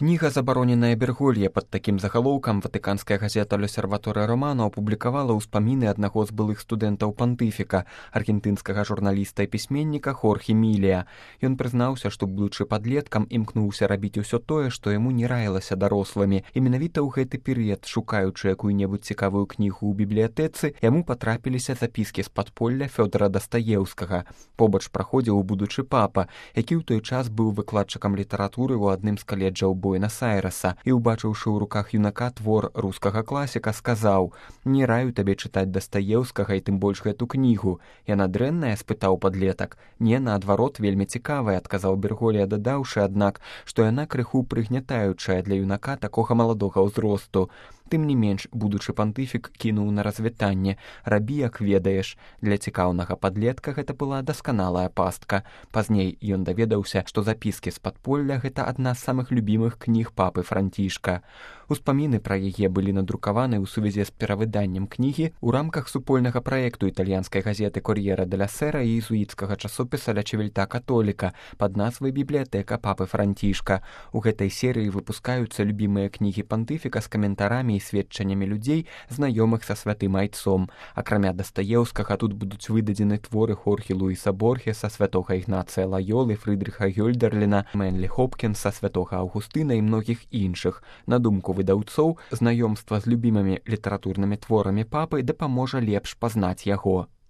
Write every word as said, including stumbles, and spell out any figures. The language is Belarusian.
Кніга «Забароненае Берголье» пад такім загалоўкам ватыканская газета «Л'осерваторе Романо» апублікавала ўспаміны аднаго з былых студэнтаў пантыфіка, аргентынскага журналіста і пісьменніка Хорхе Мілія. Ён прызнаўся, што, будучы падлеткам, імкнуўся рабіць усё тое, што яму не раілася дарослымі. І менавіта ў гэты перыяд, шукаючы якую-небудзь цікавую кнігу ў бібліятэцы, яму патрапіліся запіскі з падполля Фёдора Дастаеўскага. Побач праходзіў будучы папа, які ў той час быў выкладчыкам літаратуры ў адным з каледжаў Буэнас-Айрэса, і, убачыўшы ў руках юнака твор рускага класіка, сказаў: «Не раю табе чытаць Дастаеўскага і тым больш гэту кнігу». «Яна дрэнная?» – спытаў падлетак. «Не, наадварот, вельмі цікавая», – адказаў Берголье, дадаўшы, аднак, што яна крыху прыгнятаючая для юнака такога маладога ўзросту. Тым не менш, будучы пантыфік кінуў на развітанне: «Рабі, як ведаеш». Для цікаўнага падлетка гэта была дасканалая пастка. Пазней ён даведаўся, што запіскі з падполля – гэта адна з самых любімых кніг папы Францішка. Успаміны пра яе былі надрукаваны ў сувязі з перавыданнем кнігі ў рамках супольнага праекту італьянскай газеты «Кор'ера деля Сера» і езуіцкага часопіса «Ля Чивільта Католіка» пад назвай «Бібліятэка папы Францішка». У гэтай серыі выпускаюцца любімыя кнігі пантыфіка з каментарамі і сведчаннямі людзей, знаёмых са святым айцом. Акрамя Дастаеўскага тут будуць выдадзены творы Хорхе Луіса Борхеса, святога Ігнацыя Лайолы, Фрыдрыха Гёльдерліна, Мэнлі Хопкінса, святога Аўгустына і многіх іншых. На думку выдаўцоў, знаёмства з любімымі літаратурнымі творамі папы дапаможа лепш пазнаць яго.